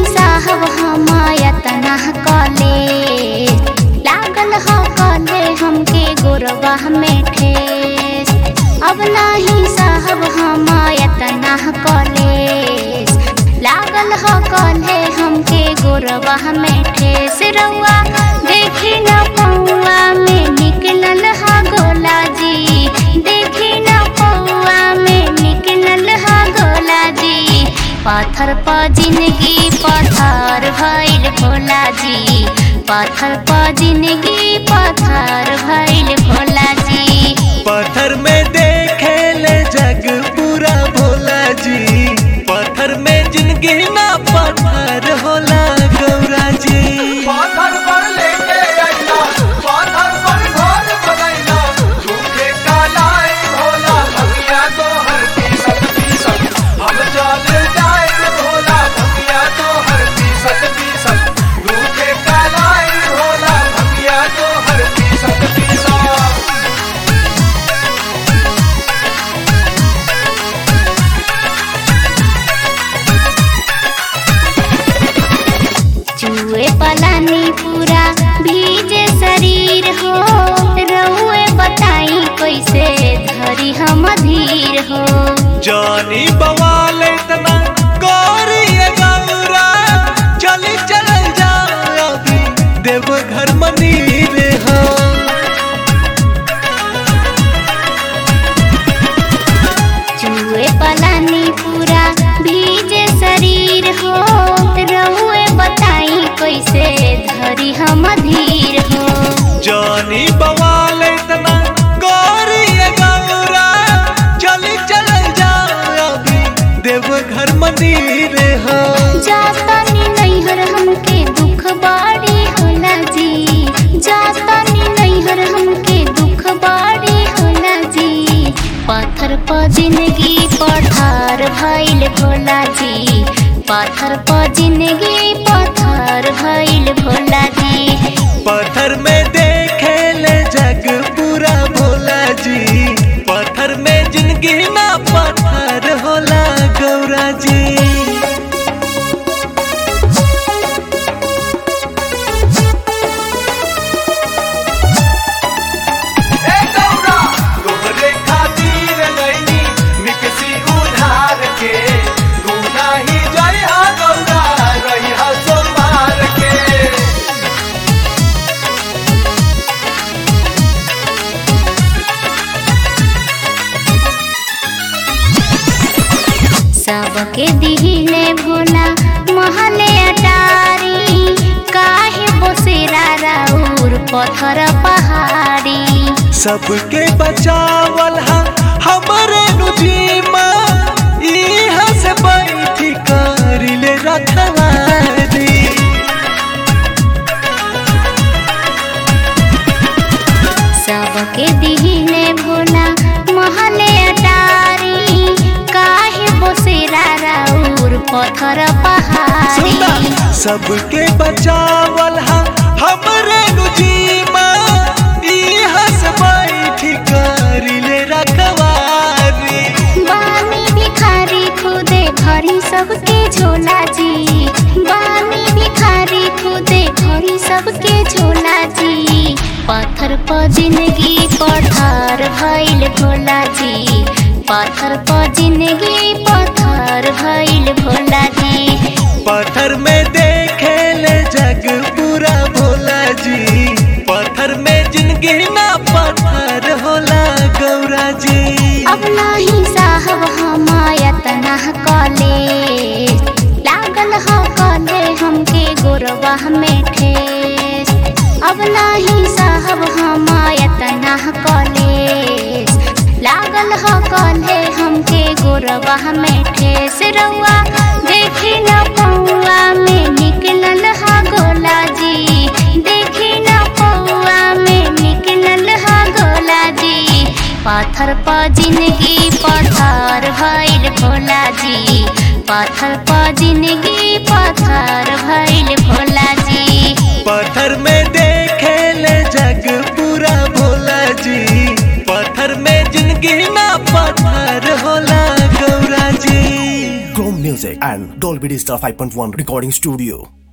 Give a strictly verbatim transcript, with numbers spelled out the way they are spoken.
साहब हमायतना कले लागल ह कले हमके गोरबा में ठेस। अब नाही साहब हमायतना कले लागल ह कले हमके गोरबा में ठेस। रउआ देखी न पौआ में निकलल ह गोला जी, देखी न पौआ में निकलल ह गोला जी। पाथर प जिंदगी पत्थर भइल भोला जी, पाथर प जिंदगी पत्थर भइल भोला जी। पत्थर में देखे ले जग पूरा भोला जी, पत्थर में जिंदगी ना पत्थर होला गौरा जी। पत्थर पर लेके आइला, पत्थर पर घर बनैला, झूठे कालाई भोला भगिया तो हर पीसत पीसत हम चल जाए भोला भगिया तो हर पीसत पीसत झूठे कालाई भोला भगिया तो हर पीसत पीसत। चूहे पलानी पूरा भीजे शरीर हो, रउए बताई कैसे धरी हम धीर हो। जानी बवाल इतना गौरी गौरा, चली चल जाओ अभी देवघर मंदिर हो। चूहे पलानी पूरा भीजे शरीर हो, रउए बताई कैसे धरी हम धीर हो। जानी बवाल इतना गौरी गौरा, चली चल जाओ अभी देवघर मंदिर हो। जातानी नैहर हमके दुख बाड़ी होला जी, जातानी नैहर हमके दुख बाड़ी होला जी। पाथर प जिंदगी पत्थर भइल भोला जी, पाथर प जिंदगी पत्थर भइल भोला जी। पत्थर में देखे ले जग पूरा भोला जी, पत्थर में जिंदगी ना पत्थर होला गौरा जी। ए गौरा तोहरे खातिर लईनी निकसी उधार के, तू नाही जइहा गौरा रहिहा सोमार के। सबके दिहिले भोला महले अटारी, काहे बोसेरा राउर पत्थर पहाड़ी। सबके बचावल हा हमरे नुजीमा, इहा से बैठी करिले रखवारी। सबके दिहिले भोला महले अटारी, काहे बोसेरा राउर पत्थर पहाड़ी। सबके बचावल हा हमरे नुजीमा, इहा से बैठी करिले रखवारी। बानी भिखारी खुदे भरी सबके झोला जी, बानी भिखारी खुदे भरी सबके झोला जी। पाथर प जिंदगी पत्थर भइल भोला जी, पाथर प जिंदगी पत्थर भइल भोला जी। पत्थर में देखे ले जग पूरा भोला जी, पत्थर में जिंदगी ना पत्थर होला गौरा जी। अब नाही साहब हमायतना कले लागल ह कले हमके गोरबा में ठेस। अब नाही साहब हमायतना कले लागल ह कले हमके गोरबा में ठेस। रउआ देखी न पौआ में निकलल ह गोला जी, देखी न पौआ में निकलल ह गोला जी। पाथर प जिंदगी पत्थर भइल भोला जी, पाथर प जिंदगी पत्थर भइल भोला जी। पत्थर में देखे ले जग पूरा भोला जी, पत्थर में जिंदगी ना पत्थर होला गौरा जी। Chrome Music and Dolby Digital five point one recording studio.